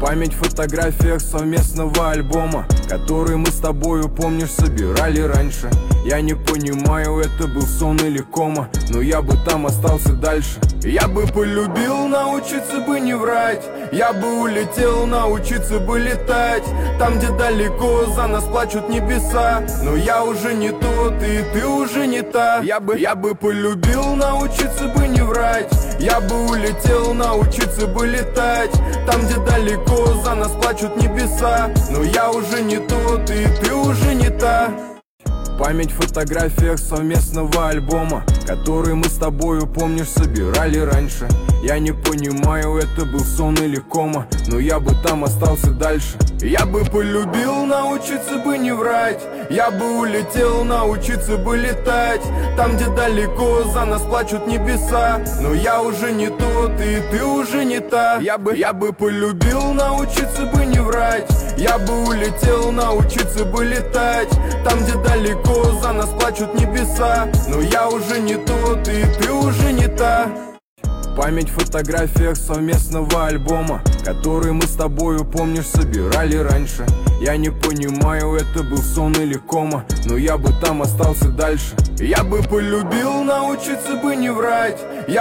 Память в фотографиях совместного альбома, который мы с тобою, помнишь, собирали раньше. Я не понимаю, это был сон или кома, но я бы там остался дальше. Я бы полюбил, научиться бы не врать. Я бы улетел, научиться бы летать. Там, где далеко, за нас плачут небеса. Но я уже не тот, и ты уже не та. Я бы полюбил, научиться бы не врать. Я бы улетел, научиться бы летать. Там, где далеко, за нас плачут небеса. Но я уже не тот, и ты уже не та. Память в фотографиях совместного альбома, который мы с тобою, помнишь, собирали раньше. Я не понимаю, это был сон или кома, но я бы там остался дальше. Я бы полюбил, научиться бы не врать. Я бы улетел, научиться бы летать. Там, где далеко, за нас плачут небеса. Но я уже не тот, и ты уже не та. Я бы полюбил, научиться бы не врать. Я бы улетел, научиться бы летать. Там, где далеко, за нас плачут небеса. Но я уже не тот, и ты уже не та. Память в фотографиях совместного альбома, который мы с тобою, помнишь, собирали раньше. Я не понимаю, это был сон или кома, но я бы там остался дальше. Я бы полюбил, научиться бы не врать. Я